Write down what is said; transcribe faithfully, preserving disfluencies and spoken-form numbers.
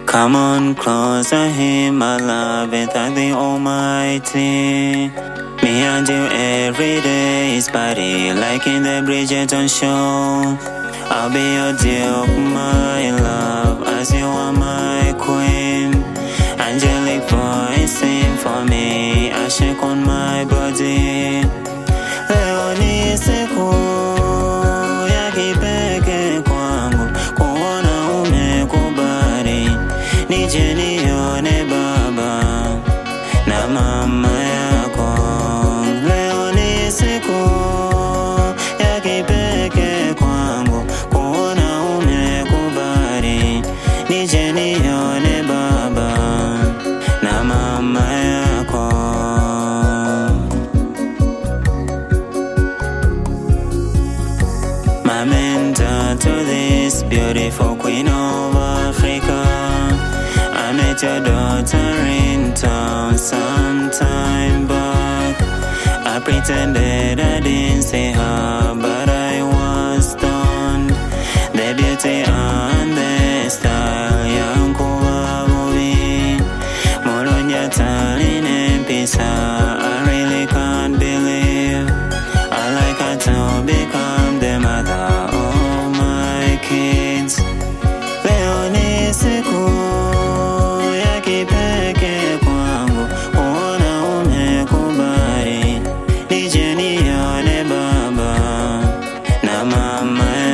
Come on closer, Him, my love, and thank the Almighty. Me and you every day is party, like in the Bridgerton show. I'll be your duke, my love, as you are my queen. Angelic voice sing for me, I shake on my body. Leonie siku ya kipekee kwangu, kuona umekubali. Nije nione baba na mama yako. Leo ni siku ya kipekee kwangu, kuona umekubali. Nije nione baba na mama yako. My mentor to this beautiful queen of Africa. I met your daughter in town some time back. I pretended I didn't see her, but I was stunned. The beauty and the style, young Kuwabubi. Moronya Talin and Pisa, I really can't believe. I like her to become the mother of my kids. Leonie siku ya kipekee kwangu, kuona umekubali. Nije nione baba na mama